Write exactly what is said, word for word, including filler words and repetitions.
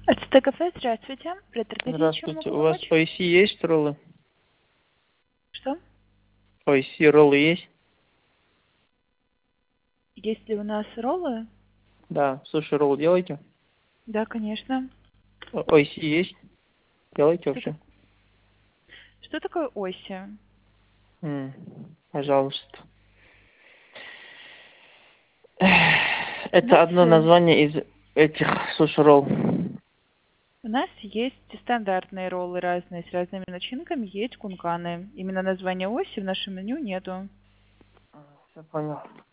АЦТ кафе, здравствуйте. Предлагайте, чем Здравствуйте. могу У вас помочь? о и си есть роллы? Что? о и си роллы есть? Есть ли у нас роллы? Да. Суши ролл делаете? Да, конечно. О о и си есть? Делаете Что, так... вообще? Что такое оси? М, Пожалуйста. Эх, У Это нас, одно э, название из этих суши ролл. у нас есть стандартные роллы разные, с разными начинками, есть кунканы. Именно названия оси в нашем меню нету. Все понял.